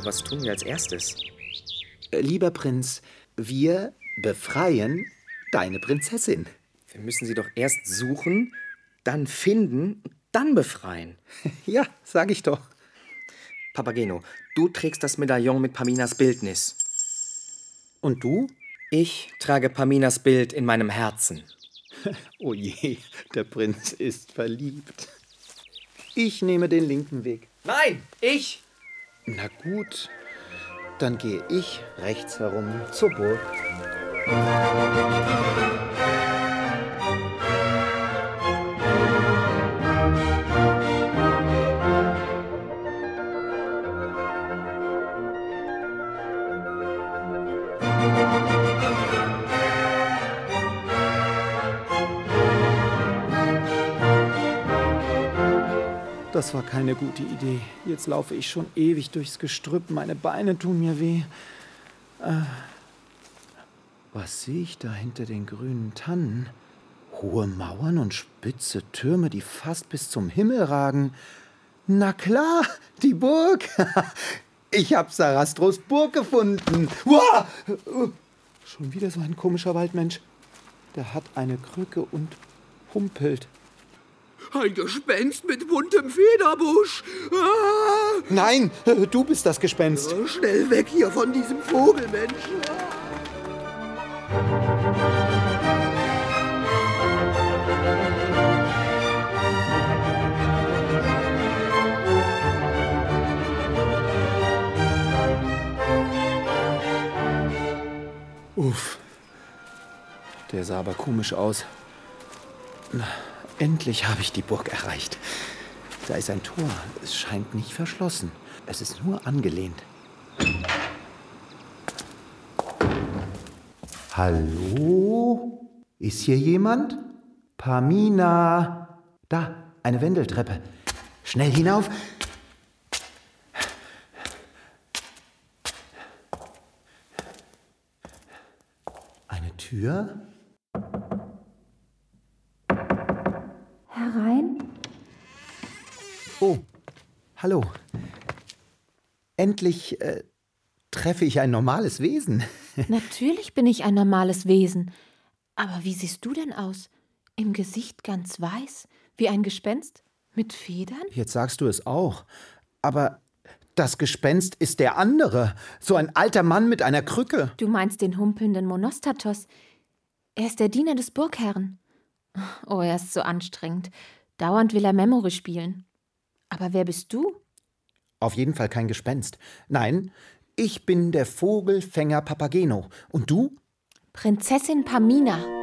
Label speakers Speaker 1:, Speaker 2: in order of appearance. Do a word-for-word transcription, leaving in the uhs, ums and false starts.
Speaker 1: was tun wir als erstes?
Speaker 2: Lieber Prinz, wir befreien deine Prinzessin.
Speaker 1: Wir müssen sie doch erst suchen, dann finden, dann befreien.
Speaker 2: Ja, sag ich doch.
Speaker 1: Papageno, du trägst das Medaillon mit Paminas Bildnis.
Speaker 2: Und du?
Speaker 1: Ich trage Paminas Bild in meinem Herzen.
Speaker 2: Oh je, der Prinz ist verliebt. Ich nehme den linken Weg.
Speaker 1: Nein, ich!
Speaker 2: Na gut, dann gehe ich rechts herum zur Burg. Das war keine gute Idee. Jetzt laufe ich schon ewig durchs Gestrüpp. Meine Beine tun mir weh. Äh, was sehe ich da hinter den grünen Tannen? Hohe Mauern und spitze Türme, die fast bis zum Himmel ragen. Na klar, die Burg. Ich habe Sarastros Burg gefunden. Uah! Schon wieder so ein komischer Waldmensch. Der hat eine Krücke und humpelt.
Speaker 3: Ein Gespenst mit buntem Federbusch. Ah!
Speaker 2: Nein, du bist das Gespenst.
Speaker 3: Oh, schnell weg hier von diesem Vogelmenschen.
Speaker 2: Uff, der sah aber komisch aus. Na, endlich habe ich die Burg erreicht. Da ist ein Tor. Es scheint nicht verschlossen. Es ist nur angelehnt. Hallo? Ist hier jemand? Pamina. Da, eine Wendeltreppe. Schnell hinauf. Eine Tür?
Speaker 4: Herein?
Speaker 2: Oh, hallo. Endlich äh, treffe ich ein normales Wesen.
Speaker 4: Natürlich bin ich ein normales Wesen. Aber wie siehst du denn aus? Im Gesicht ganz weiß, wie ein Gespenst? Mit Federn?
Speaker 2: Jetzt sagst du es auch. Aber das Gespenst ist der andere. So ein alter Mann mit einer Krücke.
Speaker 4: Du meinst den humpelnden Monostatos. Er ist der Diener des Burgherrn. Oh, er ist so anstrengend. Dauernd will er Memory spielen. Aber wer bist du?
Speaker 2: Auf jeden Fall kein Gespenst. Nein, ich bin der Vogelfänger Papageno. Und du?
Speaker 4: Prinzessin Pamina.